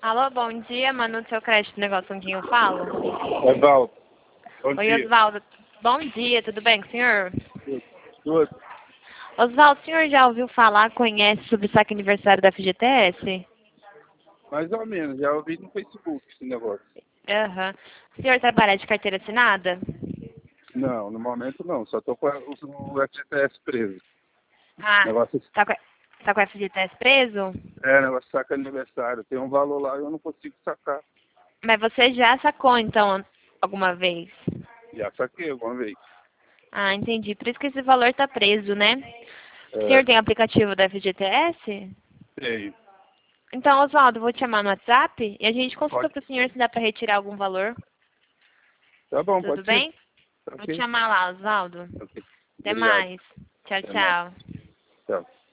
Alô, bom dia, Manu do seu crédito negócio com quem eu falo? Osvaldo, bom Oi, dia. Osvaldo. Bom dia, tudo bem com o senhor? Tudo. Osvaldo, o senhor já ouviu falar, conhece sobre o saque aniversário da FGTS? Mais ou menos, já ouvi no Facebook esse negócio. Aham. O senhor trabalha de carteira assinada? Não, no momento não, só tô com o FGTS preso. Ah, Negócio, tá com a FGTS preso? negócio saca aniversário. Tem um valor lá e eu não consigo sacar. Mas você já sacou, então, alguma vez? Já saquei alguma vez. Ah, entendi. Por isso que esse valor tá preso, né? O senhor É, tem aplicativo da FGTS? tenho. Então, Oswaldo, vou te chamar no WhatsApp e a gente consulta Pode. para o senhor se dá para retirar algum valor. Tá bom, Tudo pode ser. bem? Tá Vou te ok. chamar lá, Oswaldo. Ok. Até Obrigado. mais. Tchau, Até mais. tchau. Tchau.